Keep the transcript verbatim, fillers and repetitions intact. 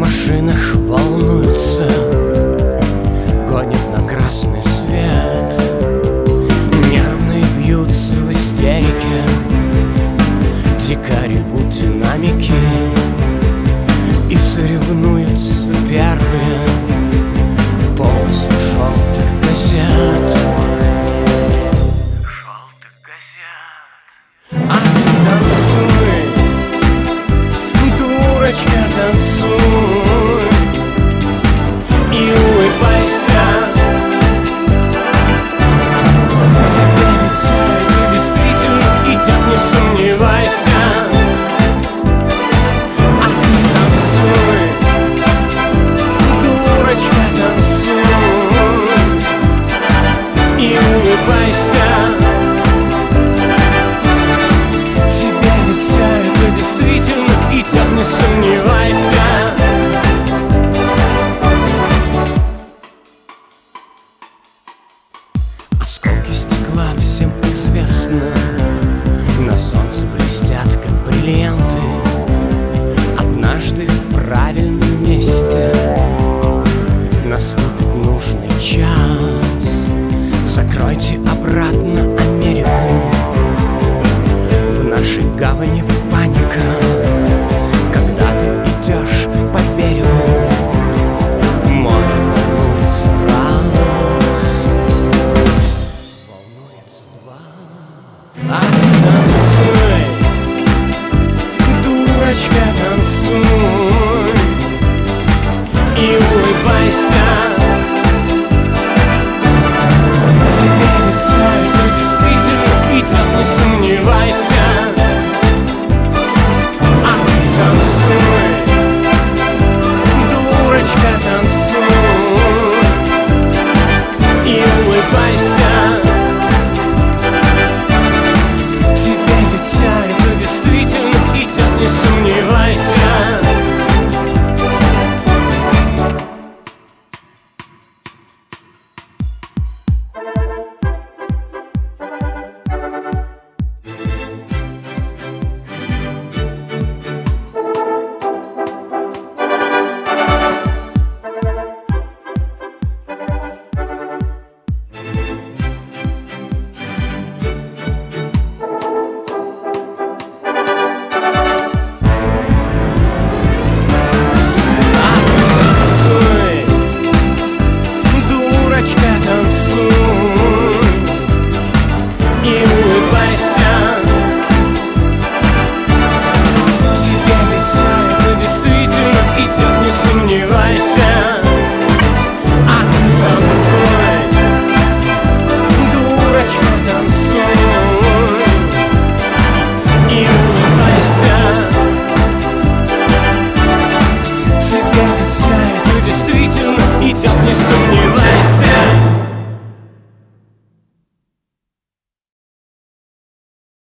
машинах волнуются, гонят на красный свет, нервные бьются в истерике, дико ревут динамики и соревнуются первые полосы желтых газет. Желтых газет. А ты танцуй, дурочка, танцуй и улыбайся. Тебе ведь это действительно идет, не сомневайся. А ты танцуй, дурочка, танцуй и улыбайся. Тебе ведь все это действительно идет, не сомневайся. Осколки стекла всем известно, на солнце блестят, как бриллианты. Однажды в правильном месте наступит нужный час. Закройте обратно Америку, в нашей гавани паника.